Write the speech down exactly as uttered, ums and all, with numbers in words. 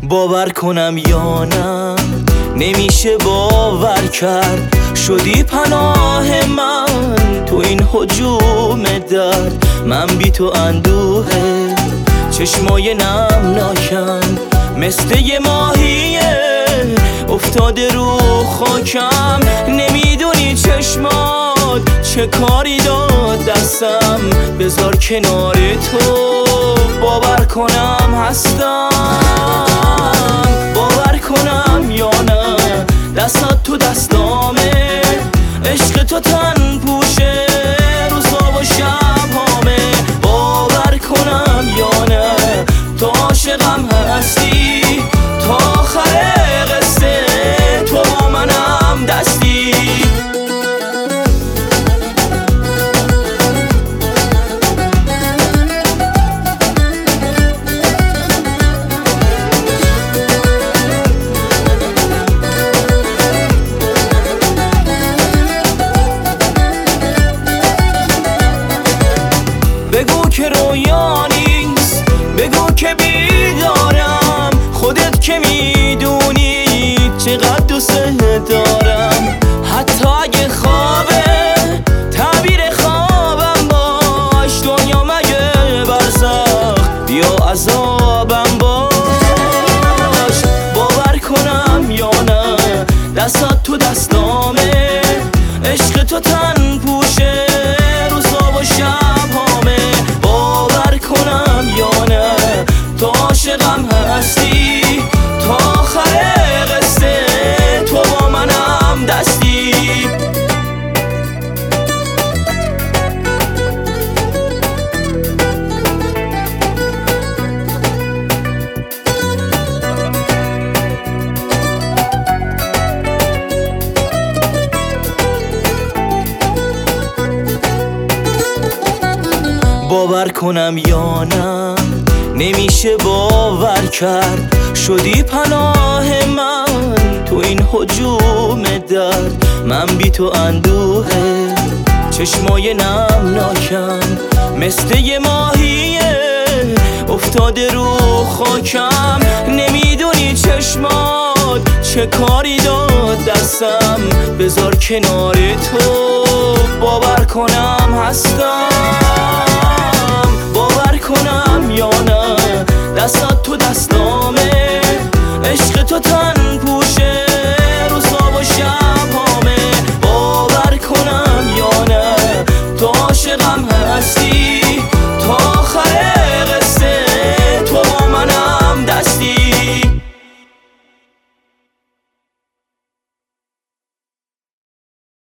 باور کنم یا نه نمیشه باور کرد، شدی پناه من تو این هجوم درد. من بی تو اندوهه چشمای نمناکم، مثل یه ماهیه افتاده رو خاکم. نمیدونی چشمات چه کاری داد دستم، بذار کنار تو باور کنم هستم. باور کنم یا نه دستات تو دستامه، عشق تو تن پوشه روزا و شبامه. باور کنم یا نه تو عاشقم هستی، تا آخر قصه تو با منم دستی. بگو که رویا نیست، بگو که بیدارم، خودت که میدونی چقدر دوست دارم. حتی اگه خوابه تعبیر خوابم باش، دنیا مگه برزخ یا عذابم باش. باور کنم یا نه دستات تو دستامه، عشق تو تن پوشه روزا و شبامه. باور کنم یا نه تو عاشقم هستی، تا آخر قصه تو با منم دستی. باور کنم یا نه نمیشه باور کرد، شدی پناه من تو این هجوم درد. من بی تو اندوهه چشمای نمناکم، مثل یه ماهیه افتاده رو خاکم. نمیدونی چشمات چه کاری داد دستم، بذار کنار تو باور کنم هستم. باور کنم یا نه دستات تو دستام